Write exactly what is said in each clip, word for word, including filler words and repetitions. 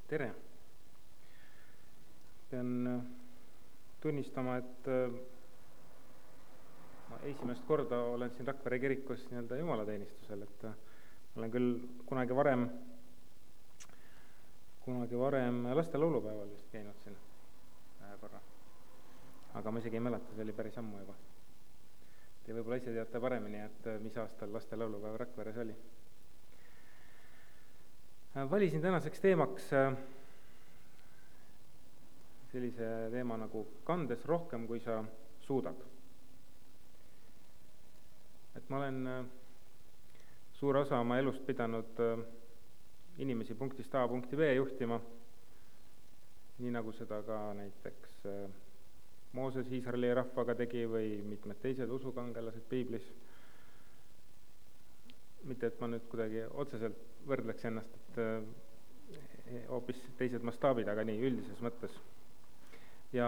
Tere! Pean tunnistama, et ma esimest korda olen siin Rakvere kirikus nii-öelda jumalateenistusel, et olen küll kunagi varem, kunagi varem laste laulupäeval vist käinud siin ühe korra. Aga ma isegi ei mäleta, see oli päris ammu juba. Te võib-olla ise teate paremini, et mis aastal laste laulupäev Rakveres oli. Valisin tänaseks teemaks sellise teema nagu kandes rohkem, kui sa suudad. Et ma olen suur osa oma elust pidanud inimesi punktist A punkti B juhtima, nii nagu seda ka näiteks Mooses Iisraeli rahvaga tegi või mitmed teised usukangelased piiblis. Mitte, et ma nüüd kuidagi otseselt võrdleks ennast, et hoopis teised mastaabid, aga nii üldises mõttes. Ja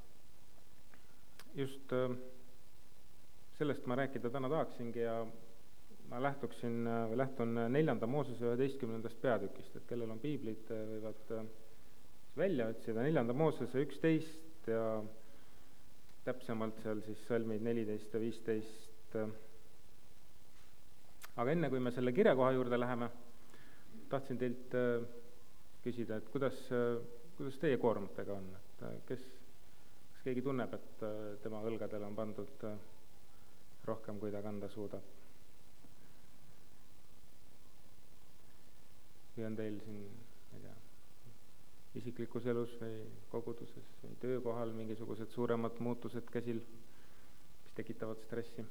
just sellest ma rääkida täna tahaksingi ja ma lähtuksin, või lähtun neljanda Moosese üheteistkümnendast peatükist, et kellel on piiblid, võivad välja otsida neljanda Moosese üksteist ja täpsemalt seal siis salmid neliteist ja viisteist. Aga enne, kui me selle kirjakoha juurde läheme, tahtsin teilt küsida, et kuidas, kuidas teie koormatega on, et kes, kas keegi tunneb, et tema õlgadel on pandud rohkem, kui ta kanda suudab. Või on teil siin, ma ei tea, isiklikus elus või koguduses või töökohal mingisugused suuremad muutused käsil, mis tekitavad stressi.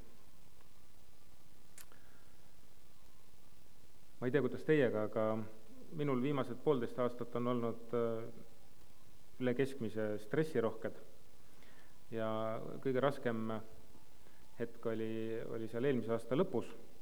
Ma ei tea, kuidas teiega, aga minul viimased poolteist aastat on olnud üle keskmise stressirohked ja kõige raskem hetk oli, oli seal eelmise aasta lõpus.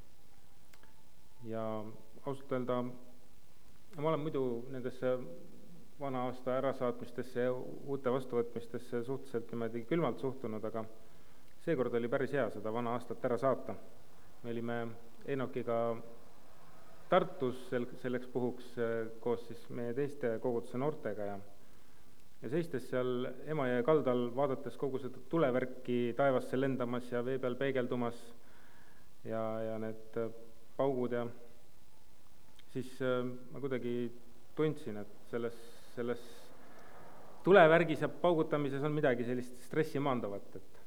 Ja ausalt öelda, ma olen muidu nendesse vana aasta ärasaatmistesse ja uute vastuvõtmistesse suhteliselt niimoodi külmalt suhtunud, aga seekord oli päris hea seda vana aastat ära saata. Me olime Enokiga Tartus selleks puhuks koos siis meie teiste koguduse noortega ja, ja seistes seal Emajõe kaldal, vaadates kogu seda tulevärki taevasse lendamas ja vee peal peegeldumas ja, ja need paugud ja siis ma kuidagi tundsin, et selles, selles tulevärgis ja paugutamises on midagi sellist stressi maandavat, et,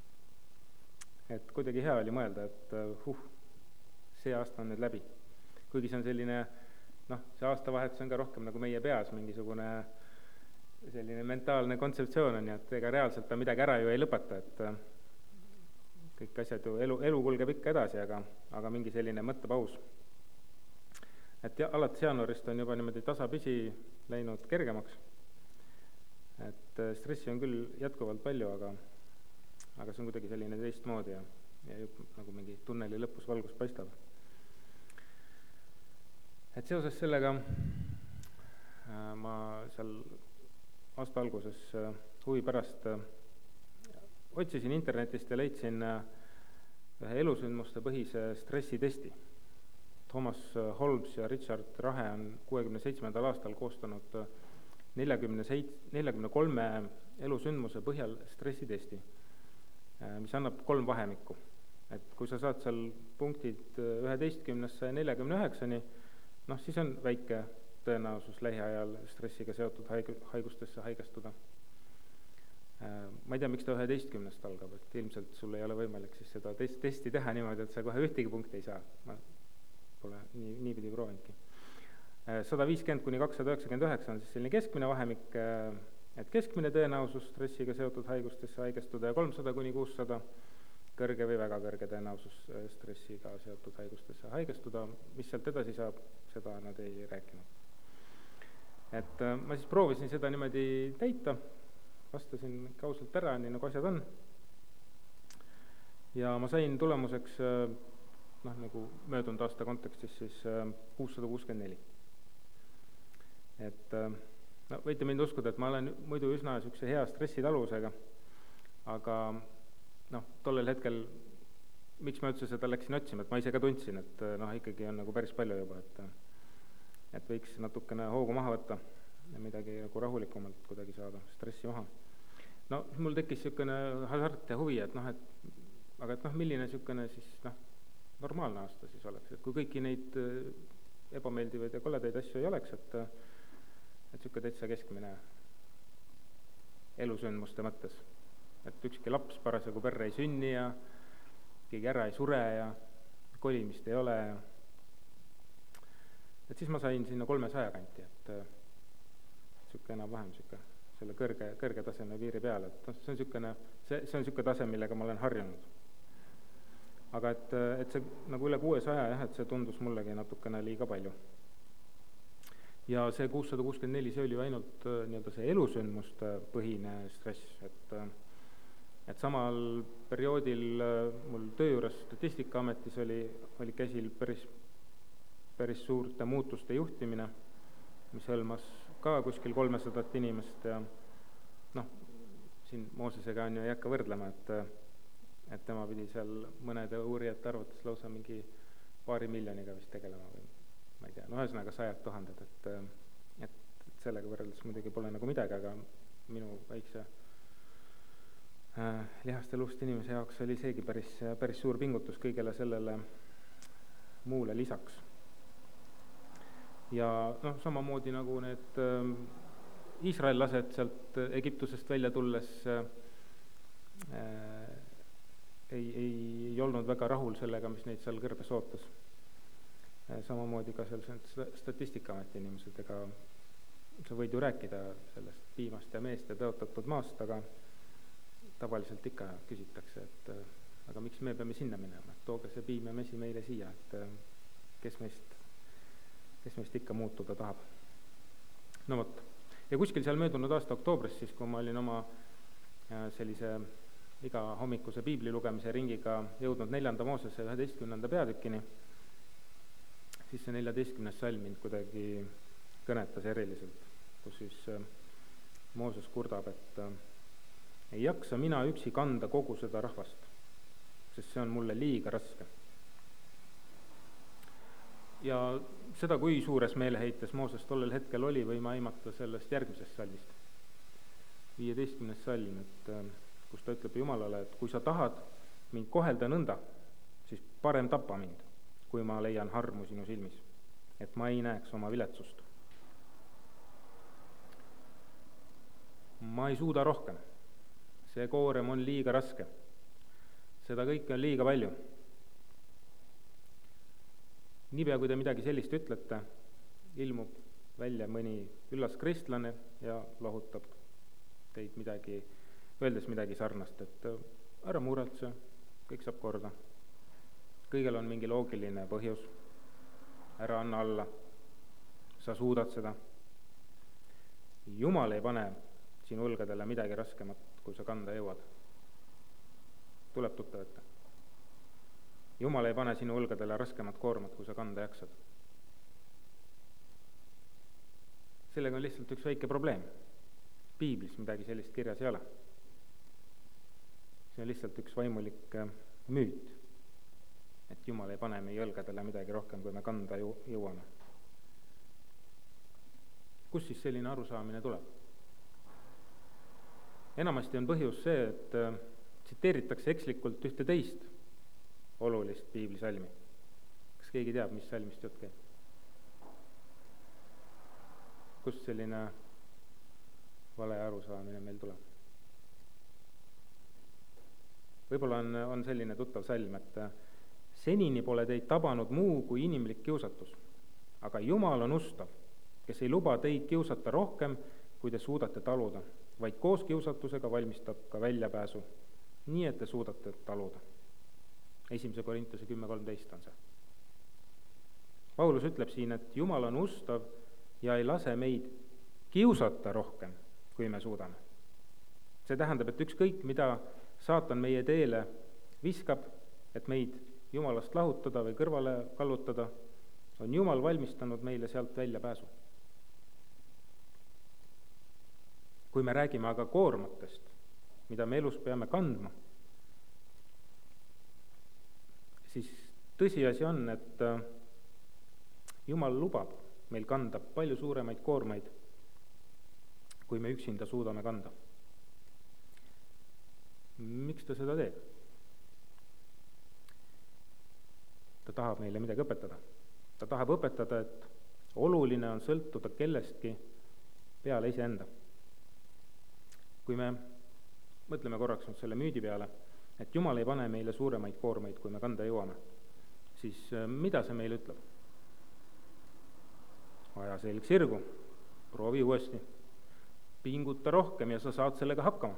et kuidagi hea oli mõelda, et huh, see aasta on nüüd läbi. Kuigi see on selline, noh, see aastavahetus on ka rohkem nagu meie peas mingisugune selline mentaalne kontseptsioon on, et ega reaalselt ta midagi ära ju ei lõpeta, et kõik asjad ju, elu, elu kulgeb ikka edasi, aga, aga mingi selline mõttepaus. Et ja, alates jaanuarist on juba niimoodi tasapisi läinud kergemaks, et stressi on küll jätkuvalt palju, aga, aga see on kuidagi selline teistmoodi ja, ja jupp, nagu mingi tunneli lõpus valgus paistab. Et seoses sellega äh, ma seal aasta alguses äh, huvi pärast äh, otsisin internetist ja leidsin äh, ühe elusündmuste põhise stressitesti. Thomas Holmes ja Richard Rahe on kuuekümne seitsmendal aastal koostanud neljakümne seitse, neljakümne kolme elusündmuse põhjal stressitesti, äh, mis annab kolm vahemikku. Et kui sa saad seal punktid üheteistkümnest neljakümne üheksani, noh, siis on väike tõenäosus lähiajal stressiga seotud haigustesse haigestuda. Ma ei tea, miks ta üheteistkümnest algab, et ilmselt sul ei ole võimalik siis seda testi teha niimoodi, et sa kohe ühtegi punkti ei saa. Ma pole nii, nii pidi proovinudki. sada viiskümmend kuni kakssada üheksakümmend üheksa on siis selline keskmine vahemik, et keskmine tõenäosus stressiga seotud haigustesse haigestuda ja kolmsada kuni kuussada kõrge või väga kõrge tõenäosus stressiga seotud haigustesse haigestuda. Mis sealt edasi saab, seda nad ei rääkinud. Et ma siis proovisin seda niimoodi täita, vastasin kausalt ära, nii nagu asjad on. Ja ma sain tulemuseks, noh, nagu möödunud aasta kontekstis, siis kuussada kuuskümmend neli. Et no, võite mind uskuda, et ma olen muidu üsna sükse hea stressitaluvusega, aga noh, tollel hetkel, miks ma üldse seda läksin otsima, et ma ise ka tundsin, et noh, ikkagi on nagu päris palju juba, et, et võiks natukene hoogu maha võtta. ja midagi nagu rahulikumalt kuidagi saada stressi maha. No mul tekkis niisugune hasart ja huvi, et noh, et aga et noh, milline niisugune siis noh, normaalne aasta siis oleks, et kui kõiki neid ebameeldivaid ja koledaid asju ei oleks, et et niisugune täitsa keskmine elusündmuste mõttes, et ükski laps parasjagu perre ei sünni ja keegi ära ei sure ja kolimist ei ole ja et siis ma sain sinna kolmesaja kanti, et niisugune enam-vähem niisugune selle kõrge, kõrge taseme piiri peale, et noh, see on niisugune, see, see on niisugune tase, millega ma olen harjunud. Aga et, et see nagu üle kuuesaja jah, et see tundus mullegi natukene liiga palju. Ja see kuussada kuuskümmend neli, see oli ju ainult nii-öelda see elusündmuste põhine stress, et, et samal perioodil mul töö juures Statistikaametis oli, oli käsil päris, päris suurte muutuste juhtimine, mis hõlmas ka kuskil kolmesadat inimest ja noh, siin Moosesega on ju ei hakka võrdlema, et, et tema pidi seal mõnede uurijate arvates lausa mingi paari miljoniga vist tegelema või ma ei tea, no ühesõnaga sajad tuhanded, et, et, et sellega võrreldes muidugi pole nagu midagi, aga minu väikse äh, lihaste luust inimese jaoks oli seegi päris, päris suur pingutus kõigele sellele muule lisaks. Ja noh, samamoodi nagu need äh, Iisraellased sealt Egiptusest välja tulles äh, ei, ei, ei olnud väga rahul sellega, mis neid seal kõrbes ootas. Äh, samamoodi ka seal Statistikaameti inimesed, ega sa võid ju rääkida sellest piimast ja meest ja tõotatud maast, aga tavaliselt ikka küsitakse, et äh, aga miks me peame sinna minema, et tooge see piim ja mesi meile siia, et äh, kes meist kes meist ikka muutuda tahab. No võt. Ja kuskil seal möödunud aasta oktoobris, siis kui ma olin oma sellise iga hommikuse piibli lugemise ringiga jõudnud neljanda Moosese üheteistkümnenda peatükini, siis see neljateistkümnes salm mind kuidagi kõnetas eriliselt, kus siis Mooses kurdab, et ei jaksa mina üksi kanda kogu seda rahvast, sest see on mulle liiga raske. Ja seda, kui suures meeleheites Mooses tollel hetkel oli, võime aimata sellest järgmisest salmist. viieteistkümnes salm, et kus ta ütleb Jumalale, et kui sa tahad mind kohelda nõnda, siis parem tapa mind, kui ma leian harmu sinu silmis, et ma ei näeks oma viletsust. Ma ei suuda rohkem. See koorem on liiga raske. Seda kõike on liiga palju. Niipea, kui te midagi sellist ütlete, ilmub välja mõni üllas kristlane ja lahutab teid midagi, öeldes midagi sarnast, et ära muretse, kõik saab korda. Kõigel on mingi loogiline põhjus, ära anna alla, sa suudad seda. Jumal ei pane sinu õlgadele midagi raskemat, kui sa kanda jõuad. Tuleb tuttav ette. Jumal ei pane sinu õlgadele raskemat koormat, kui sa kanda jaksad. Sellega on lihtsalt üks väike probleem. Piiblis midagi sellist kirjas ei ole. See on lihtsalt üks vaimulik müüt, et Jumal ei pane meie õlgadele midagi rohkem, kui me kanda jõuame. Kus siis selline arusaamine tuleb? Enamasti on põhjus see, et tsiteeritakse ekslikult ühte teist olulist piiblisalmi. Kas keegi teab, mis salmist jutt käib? Kust selline vale arusaamine meil tuleb? Võib-olla on, on selline tuttav salm, et senini pole teid tabanud muu kui inimlik kiusatus, aga Jumal on ustav, kes ei luba teid kiusata rohkem, kui te suudate taluda, vaid koos kiusatusega valmistab ka väljapääsu, nii et te suudate taluda. Esimese Korintuse kümme kolmteist on see. Paulus ütleb siin, et Jumal on ustav ja ei lase meid kiusata rohkem, kui me suudame. See tähendab, et ükskõik, mida saatan meie teele viskab, et meid Jumalast lahutada või kõrvale kallutada, on Jumal valmistanud meile sealt väljapääsu. Kui me räägime aga koormatest, mida me elus peame kandma, siis tõsiasi on, et Jumal lubab meil kanda palju suuremaid koormaid, kui me üksinda suudame kanda. Miks ta seda teeb? Ta tahab meile midagi õpetada. Ta tahab õpetada, et oluline on sõltuda kellestki peale iseenda. Kui me mõtleme korraks nüüd selle müüdi peale, et Jumal ei pane meile suuremaid koormaid, kui me kanda jõuame, siis mida see meile ütleb? Aja selg sirgu, proovi uuesti, pinguta rohkem ja sa saad sellega hakkama.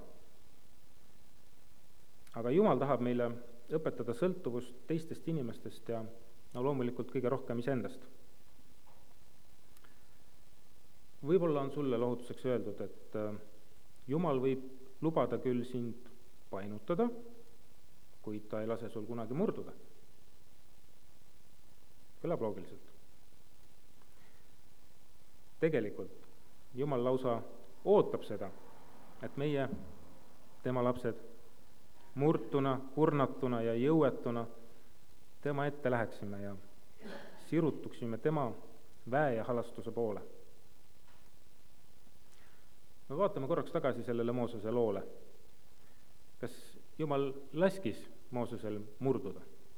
Aga Jumal tahab meile õpetada sõltuvust teistest inimestest ja no loomulikult kõige rohkem iseendast. Võib-olla on sulle lohutuseks öeldud, et Jumal võib lubada küll sind painutada, kuid ta ei lase sul kunagi murduda. Kõlab loogiliselt. Tegelikult Jumal lausa ootab seda, et meie, tema lapsed, murtuna, kurnatuna ja jõuetuna tema ette läheksime ja sirutuksime tema väe ja halastuse poole. Me vaatame korraks tagasi sellele Moosese loole. Kas Jumal laskis Moosesel murduda?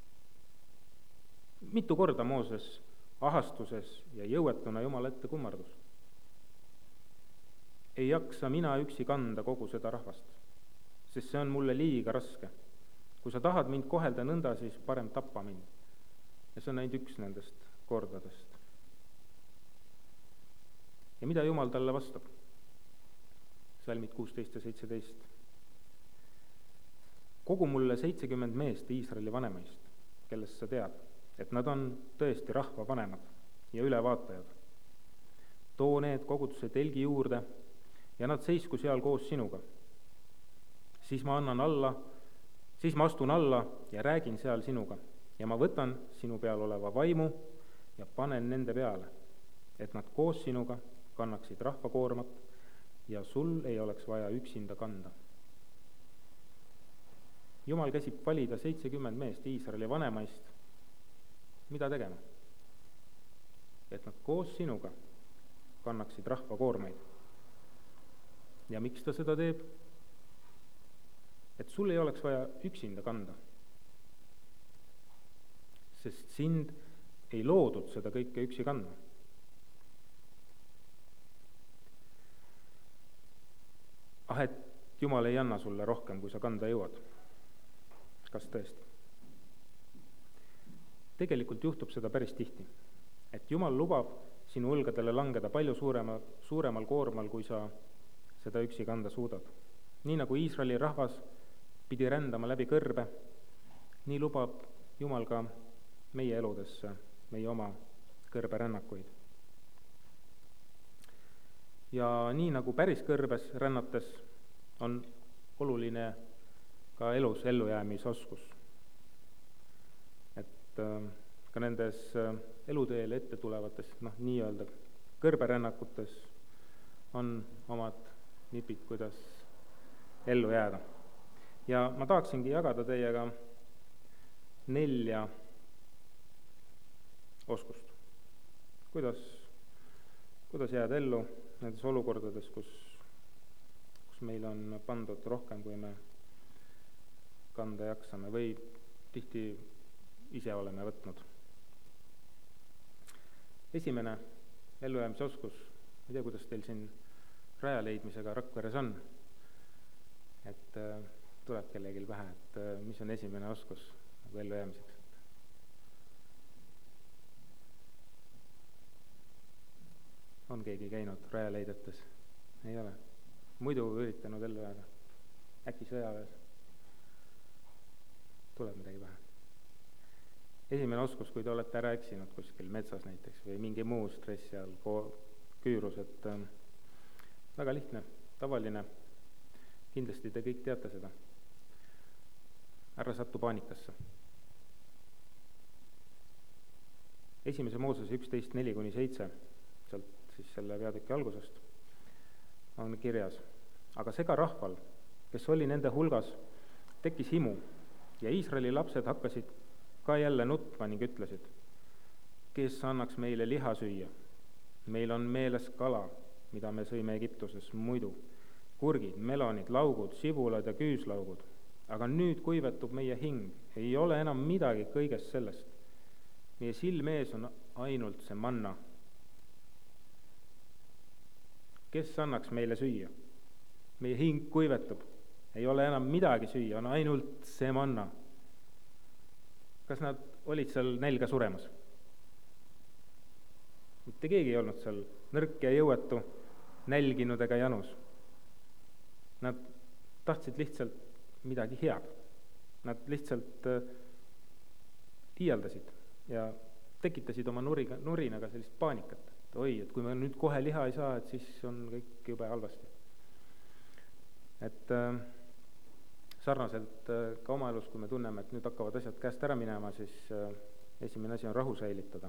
Mitu korda Mooses ahastuses ja jõuetuna Jumal ette kummardus? Ei jaksa mina üksi kanda kogu seda rahvast, sest see on mulle liiga raske. Kui sa tahad mind kohelda nõnda, siis parem tappa mind. Ja see on ainult üks nendest kordadest. Ja mida Jumal talle vastab? Salmid kuusteist ja seitseteist. Kogu mulle seitsekümmend meest Iisraeli vanemaist, kellest sa tead, et nad on tõesti rahva vanemad ja ülevaatajad. Too need koguduse telgi juurde ja nad seisku seal koos sinuga. Siis ma annan alla, siis ma astun alla ja räägin seal sinuga ja ma võtan sinu peal oleva vaimu ja panen nende peale, et nad koos sinuga kannaksid rahvakoormat ja sul ei oleks vaja üksinda kanda. Jumal käsib valida seitsekümmend meest Iisraeli vanemaist. Mida tegema? Et nad koos sinuga kannaksid rahvakoormaid. Ja miks ta seda teeb? Et sul ei oleks vaja üksinda kanda. Sest sind ei loodud seda kõike üksi kandma. Ah, et Jumal ei anna sulle rohkem, kui sa kanda jõuad. Kas tõesti? Tegelikult juhtub seda päris tihti, et Jumal lubab sinu õlgadele langeda palju suurema, suuremal koormal, kui sa seda üksi kanda suudad. Nii nagu Iisraeli rahvas pidi rändama läbi kõrbe, nii lubab Jumal ka meie eludesse, meie oma kõrberännakuid. Ja nii nagu päris kõrbes rännates on oluline ka elus ellujäämisoskus. Et äh, ka nendes äh, eluteele ette tulevates, noh, nii-öelda kõrberännakutes on omad nipid, kuidas ellu jääda. Ja ma tahaksingi jagada teiega nelja oskust. Kuidas, kuidas jääda ellu nendes olukordades, kus, kus meil on pandud rohkem, kui me kanda jaksame või tihti ise oleme võtnud. Esimene ellujäämise oskus, ma ei tea, kuidas teil siin raja leidmisega Rakveres on, et äh, tuleb kellelgi pähe, et äh, mis on esimene oskus nagu ellujäämiseks. On keegi käinud rajaleidetes? Ei ole. Muidu üritanud ellu jääda. Äkki sõjaväes? Tuleb midagi pähe. Esimene oskus, kui te olete ära eksinud kuskil metsas näiteks või mingi muu stress seal, küürus, et äh, väga lihtne, tavaline. Kindlasti te kõik teate seda. Ära sattu paanikasse. Esimese Moosese üksteist neli kuni seitse, sealt siis selle peatüki algusest, on kirjas. Aga sega rahval, kes oli nende hulgas, tekkis himu ja Iisraeli lapsed hakkasid ka jälle nutma ning ütlesid, kes annaks meile liha süüa? Meil on meeles kala, mida me sõime Egiptuses muidu. Kurgid, melonid, laugud, sibulad ja küüslaugud. Aga nüüd kuivetub meie hing, ei ole enam midagi kõigest sellest. Meie silme ees on ainult see manna. Kes annaks meile süüa? Meie hing kuivetub, ei ole enam midagi süüa, on ainult see manna. Kas nad olid seal nälga suremas? Mitte keegi ei olnud seal nõrk ja jõuetu, nälginud ega janus. Nad tahtsid lihtsalt midagi head. Nad lihtsalt liialdasid ja tekitasid oma nuriga, nurinaga sellist paanikat. Et oi, et kui me nüüd kohe liha ei saa, et siis on kõik jube halvasti. Et äh, sarnaselt äh, ka oma elus, kui me tunneme, et nüüd hakkavad asjad käest ära minema, siis äh, esimene asi on rahu säilitada.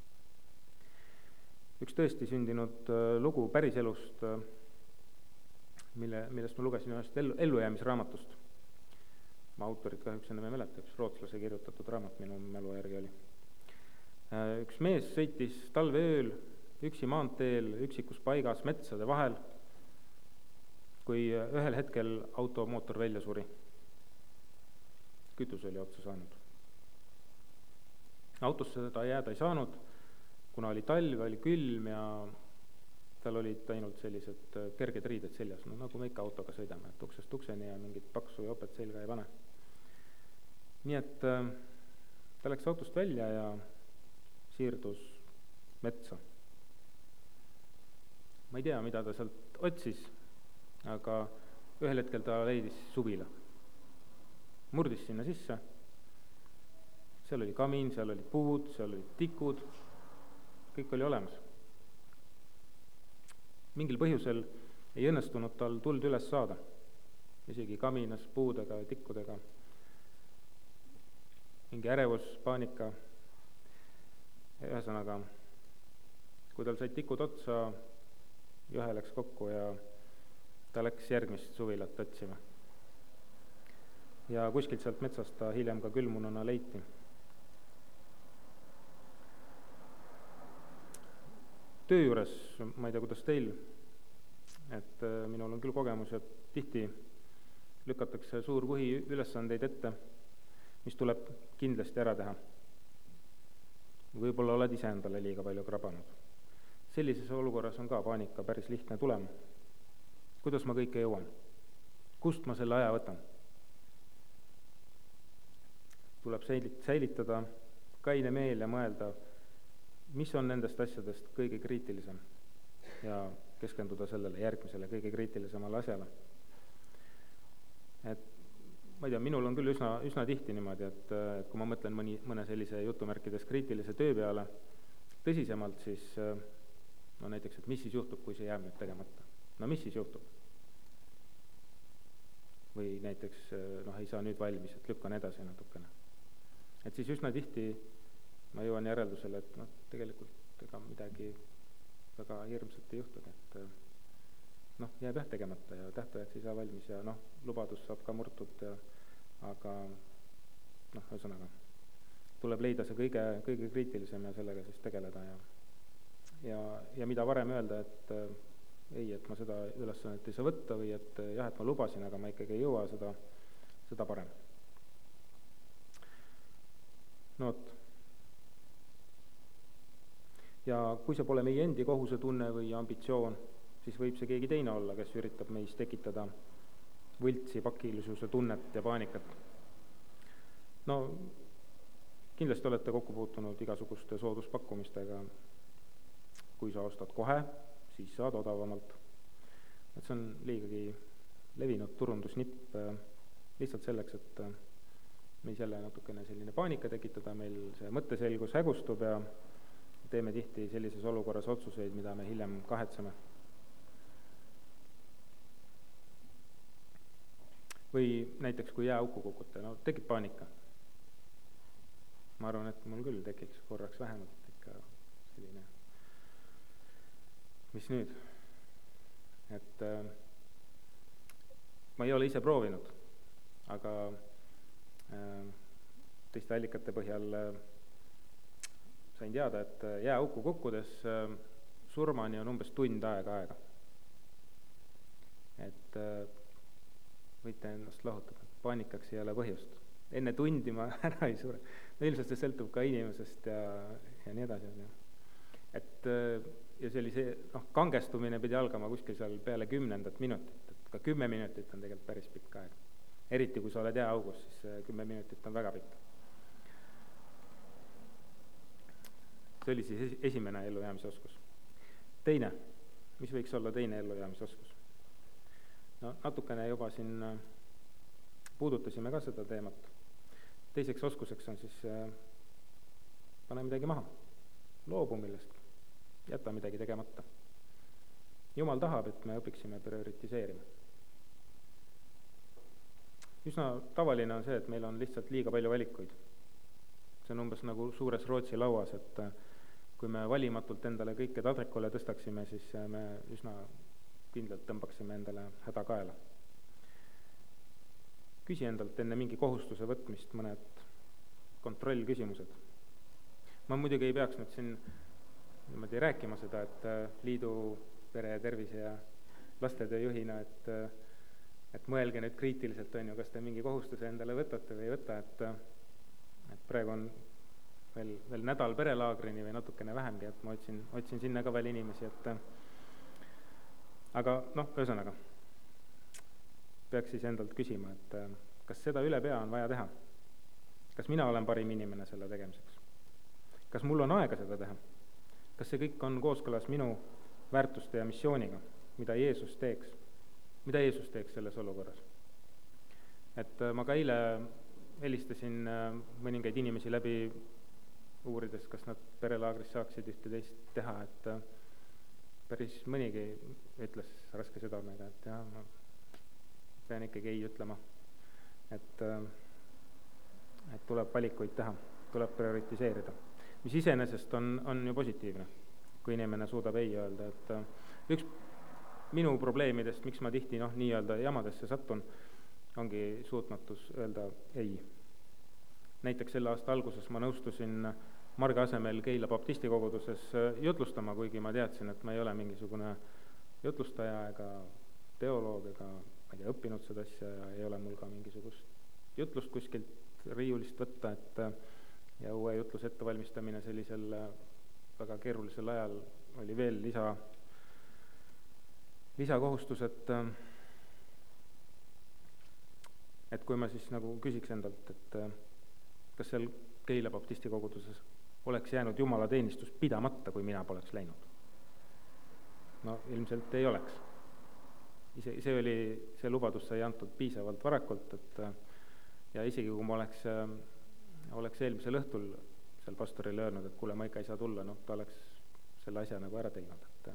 Üks tõesti sündinud äh, lugu päriselust, äh, mille, millest ma lugesin ühest ellu, ellujäämisraamatust. Ma autorit kahjuks enam ei mäleta, üks rootslase kirjutatud raamat minu mälu järgi oli. Äh, üks mees sõitis talveööl üksi maanteel, üksikus paigas metsade vahel, kui ühel hetkel automootor välja suri. Kütus oli otsa saanud. Autosse ta jääda ei saanud, kuna oli talv, oli külm ja tal olid ainult sellised kerged riided seljas, no nagu me ikka autoga sõidame, et uksest ukseni ja mingit paksu jopet selga ei pane. Nii et ta läks autost välja ja siirdus metsa. Ma ei tea, mida ta sealt otsis, aga ühel hetkel ta leidis suvila. Murdis sinna sisse, seal oli kamin, seal oli puud, seal oli tikud, kõik oli olemas. Mingil põhjusel ei õnnestunud tal tuld üles saada, isegi kaminas, puudega, tikkudega. Mingi ärevus, paanika. Ühesõnaga, kui tal said tikud otsa, Johe läks kokku ja ta läks järgmist suvilat otsima. Ja kuskilt sealt metsast ta hiljem ka külmununa leiti. Töö juures, ma ei tea, kuidas teil, et minul on küll kogemus, et tihti lükatakse suur põhi ülesandeid ette, mis tuleb kindlasti ära teha. Võib-olla oled ise endale liiga palju krabanud. Sellises olukorras on ka paanika päris lihtne tulema. Kuidas ma kõike jõuan? Kust ma selle aja võtan? Tuleb säilitada kaine meel ja mõelda, mis on nendest asjadest kõige kriitilisem ja keskenduda sellele järgmisele kõige kriitilisemale asjale. Et ma ei tea, minul on küll üsna, üsna tihti niimoodi, et, et kui ma mõtlen mõni, mõne sellise jutumärkides kriitilise töö peale tõsisemalt, siis no näiteks, et mis siis juhtub, kui see jääb nüüd tegemata? No mis siis juhtub? Või näiteks, noh, ei saa nüüd valmis, et lükkan edasi natukene. Et siis üsna tihti ma jõuan järeldusele, et noh, tegelikult ega midagi väga hirmsat ei juhtugi, et noh, jääb jah tegemata ja tähtajaks ei saa valmis ja noh, lubadus saab ka murtud, ja, aga noh, ühesõnaga, tuleb leida see kõige, kõige kriitilisem ja sellega siis tegeleda ja, ja, ja mida varem öelda, et ei, et ma seda ülesannet ei saa võtta või et jah, et ma lubasin, aga ma ikkagi ei jõua, seda, seda parem. No võt. Ja kui see pole meie endi kohusetunne või ambitsioon, siis võib see keegi teine olla, kes üritab meis tekitada võltsi, pakilisuse tunnet ja paanikat. No kindlasti olete kokku puutunud igasuguste sooduspakkumistega. Kui sa ostad kohe, siis saad odavamalt. Et see on liigagi levinud turundusnipp lihtsalt selleks, et meil jälle natukene selline paanika tekitada, meil see mõtteselgus hägustub ja teeme tihti sellises olukorras otsuseid, mida me hiljem kahetseme. Või näiteks, kui jääauku kukute, no tekib paanika. Ma arvan, et mul küll tekiks korraks vähemalt ikka selline, mis nüüd? Et äh, ma ei ole ise proovinud, aga äh, teiste allikate põhjal äh, sain teada, et jääauku kukkudes äh, surmani on umbes tund aega aega. et võite ennast lahutada, paanikaks ei ole põhjust. Enne tundi ma ära ei sure. No ilmselt see sõltub ka inimesest ja, ja nii edasi. Et, ja see oli see, noh, kangestumine pidi algama kuskil seal peale kümnendat minutit, et ka kümme minutit on tegelikult päris pikk aeg. Eriti kui sa oled jääaugus, siis kümme minutit on väga pikk. See oli siis esimene ellujäämise oskus. Teine, mis võiks olla teine ellujäämise oskus? No natukene juba siin puudutasime ka seda teemat. Teiseks oskuseks on siis pane midagi maha, loobu millestki, jäta midagi tegemata. Jumal tahab, et me õpiksime prioritiseerima. Üsna tavaline on see, et meil on lihtsalt liiga palju valikuid. See on umbes nagu suures Rootsi lauas, et kui me valimatult endale kõike tadrekule tõstaksime, siis me üsna kindlalt tõmbaksime endale häda kaela. Küsi endalt enne mingi kohustuse võtmist mõned kontrollküsimused. Ma muidugi ei peaks nüüd siin niimoodi rääkima seda, et liidu pere tervise ja lastetöö juhina, et, et mõelge nüüd kriitiliselt, on ju, kas te mingi kohustuse endale võtate või ei võta, et, et praegu on veel, veel nädal perelaagrini või natukene vähemgi, et ma otsin, otsin sinna ka veel inimesi, et aga noh, ühesõnaga peaks siis endalt küsima, et kas seda üle pea on vaja teha? Kas mina olen parim inimene selle tegemiseks? Kas mul on aega seda teha? Kas see kõik on kooskõlas minu väärtuste ja missiooniga, mida Jeesus teeks? Mida Jeesus teeks selles olukorras? Et ma ka eile helistasin mõningaid inimesi läbi uurides, kas nad perelaagris saaksid ühte teist teha, et päris mõnigi ütles raske südamega, et jah, ma pean ikkagi ei ütlema, et, et tuleb valikuid teha, tuleb prioritiseerida, mis iseenesest on, on ju positiivne, kui inimene suudab ei öelda, et üks minu probleemidest, miks ma tihti noh, nii-öelda jamadesse sattun, ongi suutmatus öelda ei. Näiteks selle aasta alguses ma nõustusin Marge asemel Keila baptistikoguduses jutlustama, kuigi ma teadsin, et ma ei ole mingisugune jutlustaja ega teoloog ega ma ei tea, õppinud seda asja ja ei ole mul ka mingisugust jutlust kuskilt riiulist võtta, et ja uue jutluse ettevalmistamine sellisel väga keerulisel ajal oli veel lisa, lisakohustus, et, et kui ma siis nagu küsiks endalt, et kas seal Keila baptistikoguduses oleks jäänud Jumala teenistus pidamata, kui mina poleks läinud. No ilmselt ei oleks. Ise, see oli, see lubadus sai antud piisavalt varakult, et ja isegi kui ma oleks, oleks eelmisel õhtul seal pastorile öelnud, et kuule, ma ikka ei saa tulla, noh, ta oleks selle asja nagu ära teinud. Et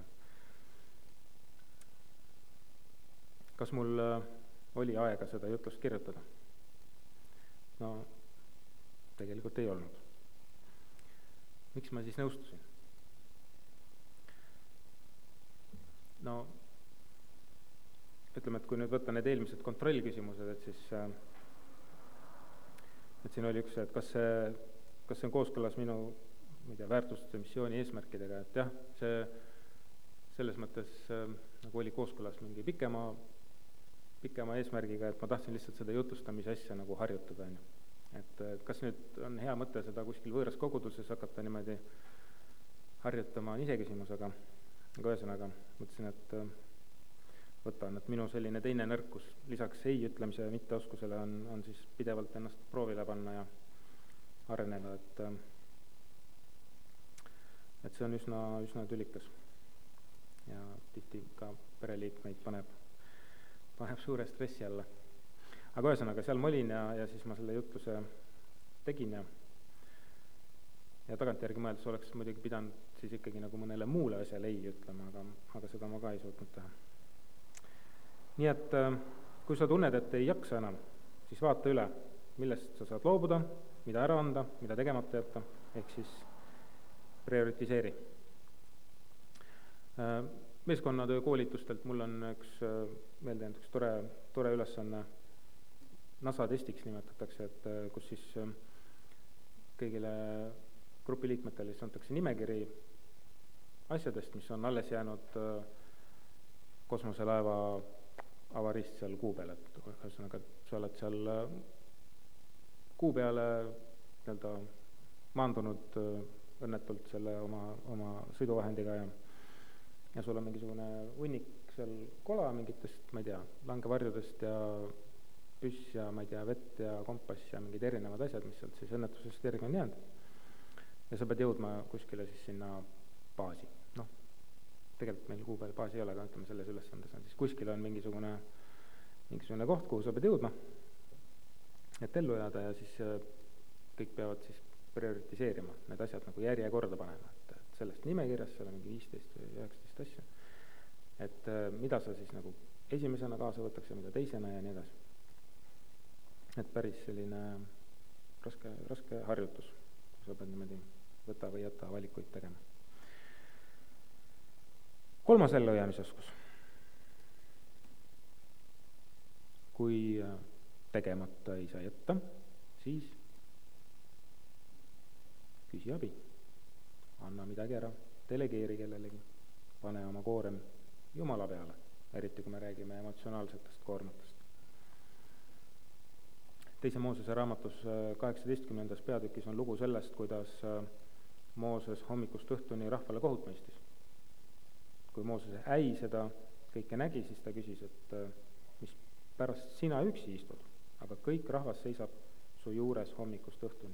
kas mul oli aega seda jutlust kirjutada? No tegelikult ei olnud. Miks ma siis nõustusin? No, ütleme, et kui nüüd võtta need eelmised kontrollküsimused, et siis et siin oli üks, et kas see, kas see on kooskõlas minu ma ei tea, väärtuste missiooni eesmärkidega, et jah, see selles mõttes nagu oli kooskõlas mingi pikema, pikema eesmärgiga, et ma tahtsin lihtsalt seda jutustamise asja nagu harjutada, on ju. Et kas nüüd on hea mõte seda kuskil võõras koguduses hakata niimoodi harjutama, on ise küsimus, aga, aga ühesõnaga mõtlesin, et võtan, et minu selline teine nõrkus lisaks ei ütlemise ja mitteoskusele on, on siis pidevalt ennast proovile panna ja areneda, et, et see on üsna, üsna tülikas ja tihti ka pereliikmeid paneb, paneb suure stressi alla. Aga ühesõnaga, seal ma olin ja, ja siis ma selle jutluse tegin ja, ja tagantjärgi mõeldes oleks muidugi pidanud siis ikkagi nagu mõnele muule asjale ei ütlema, aga, aga seda ma ka ei suutnud teha. Nii et kui sa tunned, et ei jaksa enam, siis vaata üle, millest sa saad loobuda, mida ära anda, mida tegemata jätta, ehk siis prioritiseeri. Meeskonnatöö koolitustelt mul on üks meeldejäänud üks tore, tore ülesanne, NASA testiks nimetatakse, et kus siis kõigile grupiliikmetele siis antakse nimekiri asjadest, mis on alles jäänud kosmoselaeva avariist seal kuu peal, et ühesõnaga sa oled seal kuu peale nii-öelda maandunud õnnetult selle oma, oma sõiduvahendiga ja, ja sul on mingisugune hunnik seal kola mingitest, ma ei tea, langevarjudest ja püss ja ma ei tea, vett ja kompass ja mingid erinevad asjad, mis sealt siis õnnetusest järgi on jäänud. Ja sa pead jõudma kuskile siis sinna baasi. Noh, tegelikult meil kuu peal baasi ei ole, aga ütleme selles ülesandes on siis kuskil on mingisugune, mingisugune koht, kuhu sa pead jõudma, et ellu jääda ja siis kõik peavad siis prioritiseerima need asjad nagu järjekorda panema, et, et sellest nimekirjast seal on mingi viisteist või üheksateist asja, et mida sa siis nagu esimesena kaasa võtaks ja mida teisena ja nii edasi. Et päris selline raske, raske harjutus, kui sa pead niimoodi võta või jäta valikuid tegema. Kolmas ellujäämisoskus. Kui tegemata ei saa jätta, siis küsi abi, anna midagi ära, delegeeri kellelegi, pane oma koorem Jumala peale, eriti kui me räägime emotsionaalsetest koormatest. Teise Moosese raamatus kaheksateistkümnendas peatükis on lugu sellest, kuidas Mooses hommikust õhtuni rahvale kohut mõistis. Kui Mooses äi seda kõike nägi, siis ta küsis, et mis pärast sina üksi istud, aga kõik rahvas seisab su juures hommikust õhtuni.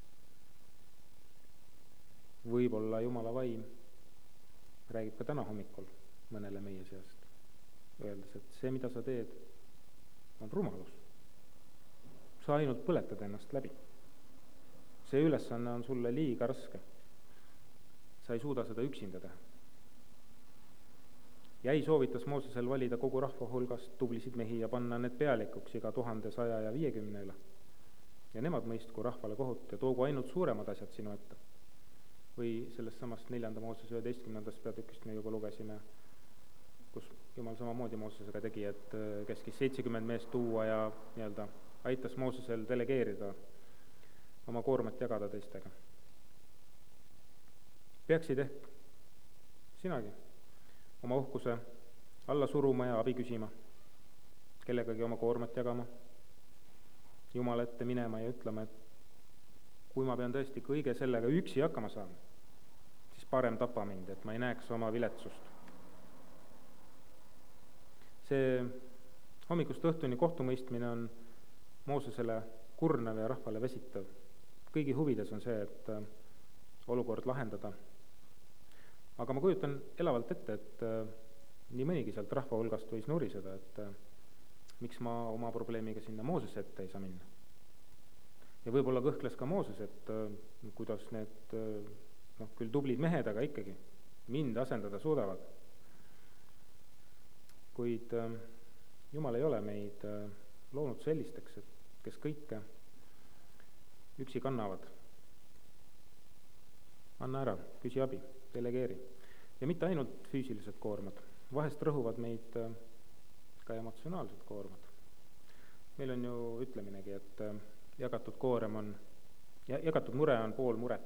Võib-olla Jumala vaim räägib ka täna hommikul mõnele meie seast, öeldes, et see, mida sa teed, on rumalus. Sa ainult põletad ennast läbi. See ülesanne on sulle liiga raske. Sa ei suuda seda üksinda teha. Jäi soovitas Moosesel valida kogu rahva hulgast tublisid mehi ja panna need pealikuks iga tuhande, saja ja viiekümnele. Ja nemad mõistku rahvale kohut ja toogu ainult suuremad asjad sinu ette. Või sellest samast neljanda Moosese üheteistkümnendast peatükist me juba lugesime, kus Jumal samamoodi Moosesega tegi, et käskis seitsekümmend meest tuua ja nii-öelda aitas Moosesel delegeerida oma koormat jagada teistega. Peaksid ehk sinagi oma uhkuse alla suruma ja abi küsima, kellegagi oma koormat jagama, Jumala ette minema ja ütlema, et kui ma pean tõesti kõige sellega üksi hakkama saama, siis parem tapa mind, et ma ei näeks oma viletsust. See hommikust õhtuni kohtumõistmine on Moosesele kurnav ja rahvale vesitav. Kõigi huvides on see, et olukord lahendada. Aga ma kujutan elavalt ette, et nii mõnigi sealt rahva hulgast võis nuriseda, et miks ma oma probleemiga sinna Moosese ette ei saa minna. Ja võib-olla kõhkles ka Mooses, et kuidas need noh, küll tublid mehed, aga ikkagi mind asendada suudavad. Kuid Jumal ei ole meid loonud sellisteks, et kes kõike üksi kannavad. Anna ära, küsi abi, delegeeri. Ja mitte ainult füüsilised koormad, vahest rõhuvad meid ka emotsionaalsed koormad. Meil on ju ütleminegi, et jagatud koorem on, jagatud mure on pool muret.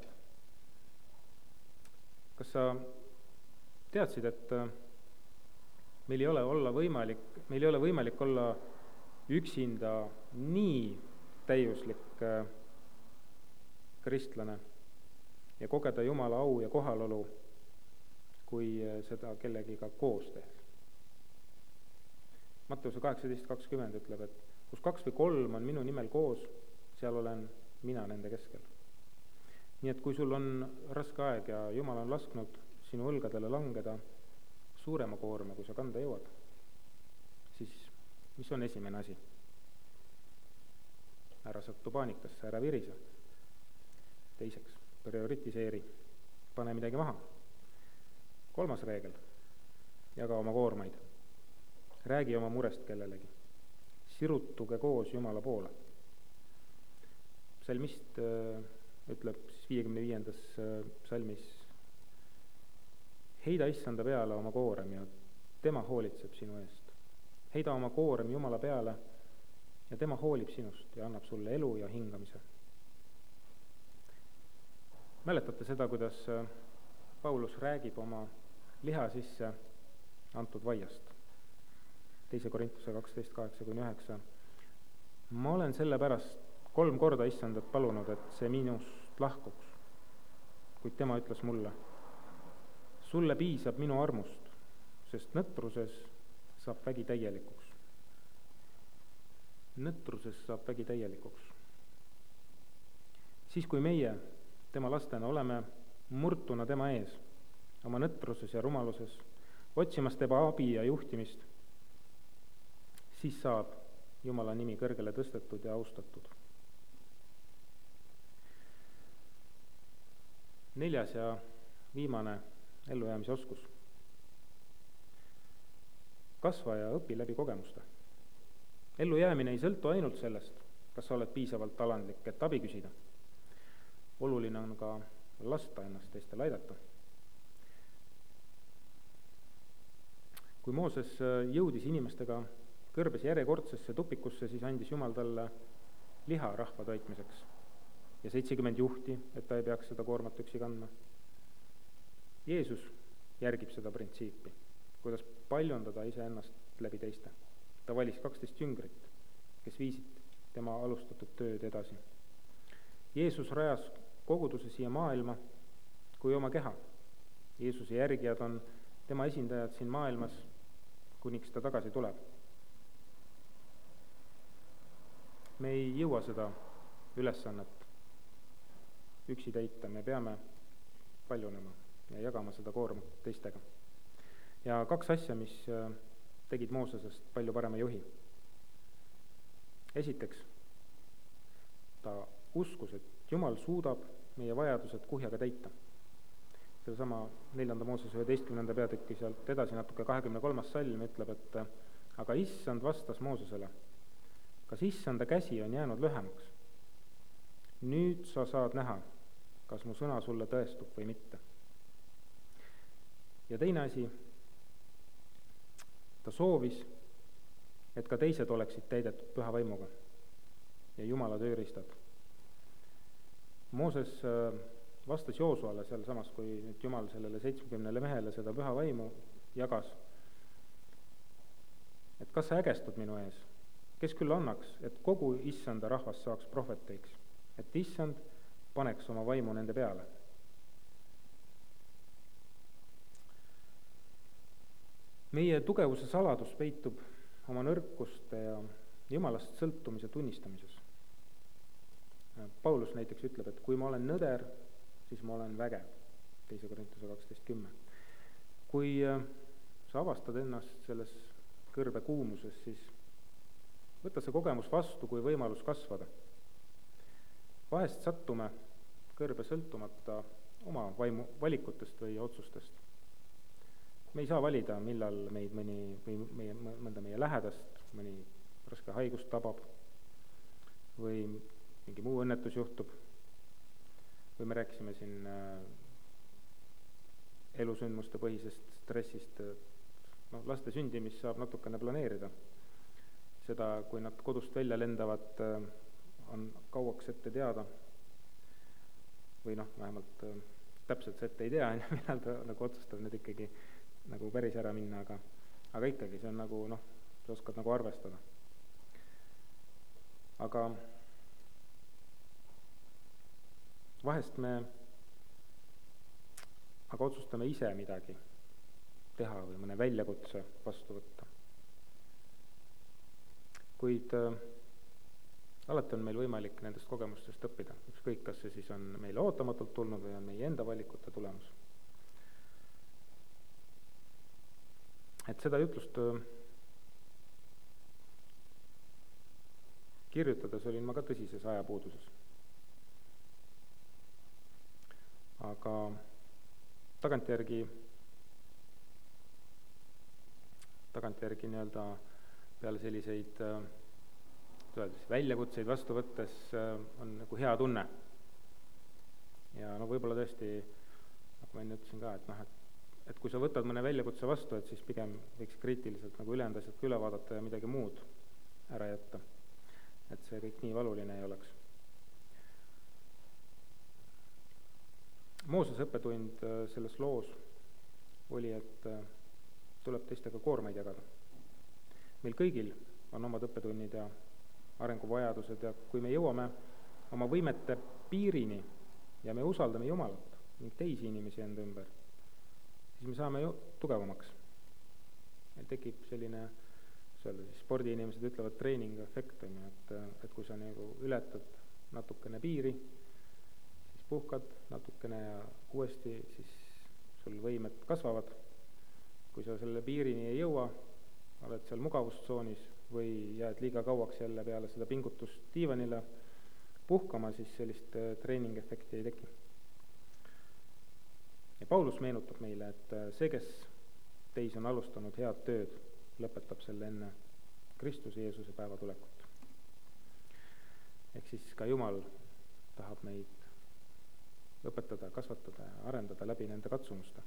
Kas sa teadsid, et meil ei ole olla võimalik, meil ei ole võimalik olla üksinda nii täiuslik kristlane ja kogeda Jumala au ja kohalolu, kui seda kellegiga koos tehes. Matteuse kaheksateist kakskümmend ütleb, et kus kaks või kolm on minu nimel koos, seal olen mina nende keskel. Nii et kui sul on raske aeg ja Jumal on lasknud sinu õlgadele langeda suurema koorme, kui sa kanda jõuad, siis mis on esimene asi? Ära sattu paanikasse, ära virise. Teiseks, prioritiseeri, pane midagi maha. Kolmas reegel, jaga oma koormaid. Räägi oma murest kellelegi. Sirutuge koos Jumala poole. Psalmist ütleb viiekümne viiendas psalmis, heida issanda peale oma koorem ja tema hoolitseb sinu eest. Heida oma koorem Jumala peale ja tema hoolib sinust ja annab sulle elu ja hingamise. Mäletate seda, kuidas Paulus räägib oma liha sisse antud vaiast. teise Korintuse kaksteist, kaheksa kuni üheksa. Ma olen sellepärast kolm korda issandat palunud, et see minust lahkuks. Kuid tema ütles mulle, sulle piisab minu armust, sest nõtruses saab vägi täielikuks. Nõtruses saab vägi täielikuks. Siis kui meie, tema lastena, oleme murtuna tema ees, oma nõtruses ja rumaluses, otsimas tema abi ja juhtimist, siis saab Jumala nimi kõrgele tõstetud ja austatud. Neljas ja viimane ellujäämise oskus. Kasva ja õpi läbi kogemuste. Ellujäämine ei sõltu ainult sellest, kas sa oled piisavalt alandlik, et abi küsida. Oluline on ka lasta ennast teistel aidata. Kui Mooses jõudis inimestega kõrbes järjekordsesse tupikusse, siis andis Jumal talle liha rahva toitmiseks ja seitsekümmend juhti, et ta ei peaks seda koormat üksi kandma. Jeesus järgib seda printsiipi, kuidas paljundada iseennast läbi teiste. Ta valis kaksteist jüngrit, kes viisid tema alustatud tööd edasi. Jeesus rajas koguduse siia maailma kui oma keha. Jeesuse järgijad on tema esindajad siin maailmas, kuniks ta tagasi tuleb. Me ei jõua seda ülesannet üksi täita, me peame paljunema ja jagama seda koormat teistega. Ja kaks asja, mis tegid Moosesest palju parema juhi. Esiteks, ta uskus, et Jumal suudab meie vajadused kuhjaga täita. Sellesama neljanda Moosese üheteistkümnenda peatükki sealt edasi natuke kahekümne kolmas salm ütleb, et aga issand vastas Moosesele, kas issanda käsi on jäänud lühemaks? Nüüd sa saad näha, kas mu sõna sulle tõestub või mitte. Ja teine asi, ta soovis, et ka teised oleksid täidetud püha vaimuga ja Jumala tööriistad. Mooses vastas Joosuale seal samas, kui Jumal sellele seitsmekümnele mehele seda püha vaimu jagas, et kas sa ägestud minu ees? Kes küll annaks, et kogu issanda rahvas saaks prohveteiks, et issand paneks oma vaimu nende peale. Meie tugevuse saladus peitub oma nõrkuste ja Jumalast sõltumise tunnistamises. Paulus näiteks ütleb, et kui ma olen nõder, siis ma olen vägev. teise Korintuse kaksteist kümme. Kui sa avastad ennast selles kõrbe kuumuses, siis võta see kogemus vastu kui võimalus kasvada. Vahest sattume kõrbe sõltumata oma vaimu, valikutest või otsustest. Me ei saa valida, millal meid mõni, või meie, mõnda meie lähedast, mõni raske haigus tabab või mingi muu õnnetus juhtub. Või me rääkisime siin elusündmuste põhisest stressist. No, laste sündimist saab natukene planeerida. Seda, kui nad kodust välja lendavad, on kauaks ette teada. Või noh, vähemalt täpselt see ette ei tea, millal ta nagu otsustab nüüd ikkagi nagu päris ära minna, aga, aga ikkagi see on nagu, noh, sa oskad nagu arvestada. Aga vahest me aga otsustame ise midagi teha või mõne väljakutse vastu võtta. Kuid äh, alati on meil võimalik nendest kogemustest õppida, ükskõik, kas see siis on meile ootamatult tulnud või on meie enda valikute tulemus. Et seda jutlust äh, kirjutades olin ma ka tõsises ajapuuduses. Aga tagantjärgi tagantjärgi nii-öelda peale selliseid öeldes, väljakutseid vastu võttes on nagu hea tunne. Ja no võib-olla tõesti, nagu ma enne ütlesin ka, et, noh, et, et kui sa võtad mõne väljakutse vastu, et siis pigem võiks kriitiliselt nagu ülejäänud asjad üle vaadata ja midagi muud ära jätta. Et see kõik nii valuline ei oleks. Mooses õppetund selles loos oli, et tuleb teistega koormaid jagada. meil kõigil on omad õppetunnid ja arenguvajadused ja kui me jõuame oma võimete piirini ja me usaldame Jumalat ning teisi inimesi enda ümber, siis me saame ju tugevamaks. Meil tekib selline, seal siis spordiinimesed ütlevad treeningu efekt, on ju, et, et kui sa nagu ületad natukene piiri, siis puhkad natukene ja uuesti siis sul võimed kasvavad. Kui sa selle piirini ei jõua, oled seal mugavustsoonis või jääd liiga kauaks jälle peale seda pingutust diivanile puhkama, siis sellist treeningefekti ei teki. Ja Paulus meenutab meile, et see, kes teis on alustanud head tööd, lõpetab selle enne Kristuse Jeesuse päeva tulekut. Ehk siis ka Jumal tahab meid õpetada, kasvatada ja arendada läbi nende katsumuste.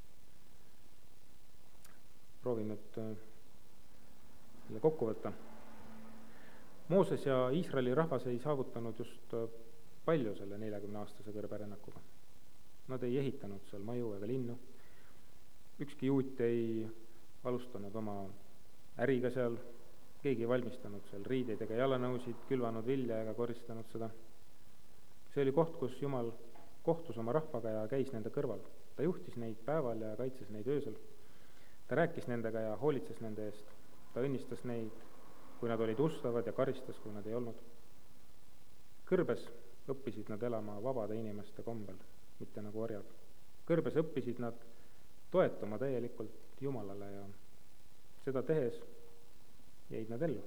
Proovin nüüd selle kokku võtta. Mooses ja Iisraeli rahvas ei saavutanud just palju selle neljakümne aastase kõrberännakuga. Nad ei ehitanud seal maju ega linnu. Ükski juut ei alustanud oma äriga seal, keegi ei valmistanud seal riideid ega jalanõusid, külvanud vilja ega koristanud seda. See oli koht, kus Jumal kohtus oma rahvaga ja käis nende kõrval. Ta juhtis neid päeval ja kaitses neid öösel. Ta rääkis nendega ja hoolitses nende eest. Ta õnnistas neid, kui nad olid ustavad ja karistas, kui nad ei olnud. Kõrbes õppisid nad elama vabade inimeste kombel, mitte nagu orjad. Kõrbes õppisid nad toetama täielikult Jumalale ja seda tehes jäid nad ellu.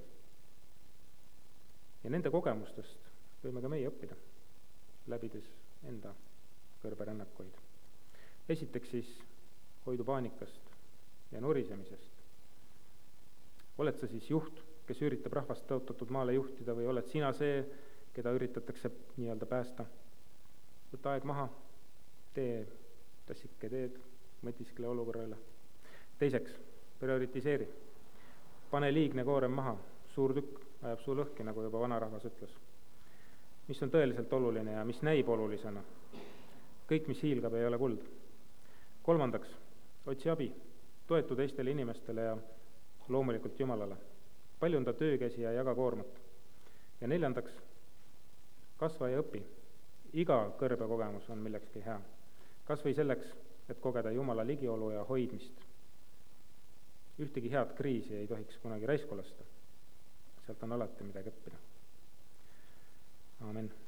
Ja nende kogemustest võime ka meie õppida, läbides enda kõrberännakuid. Esiteks siis hoidu paanikast ja nurisemisest. Oled sa siis juht, kes üritab rahvast tõotatud maale juhtida või oled sina see, keda üritatakse nii-öelda päästa? Võta aeg maha, tee tassike teed, mõtiskle olukorra üle. Teiseks, prioritiseeri. Pane liigne koorem maha, suur tükk ajab suu lõhki, nagu juba vanarahvas ütles. Mis on tõeliselt oluline ja mis näib olulisena? Kõik, mis hiilgab, ei ole kuld. Kolmandaks, otsi abi, toetu teistele inimestele ja loomulikult Jumalale. Paljunda töökäsi ja jaga koormat. Ja neljandaks, kasva ja õpi. Iga kõrbe kogemus on millekski hea. Kas või selleks, et kogeda Jumala ligiolu ja hoidmist. Ühtegi head kriisi ei tohiks kunagi raisku lasta. Sealt on alati midagi õppida. Aamen.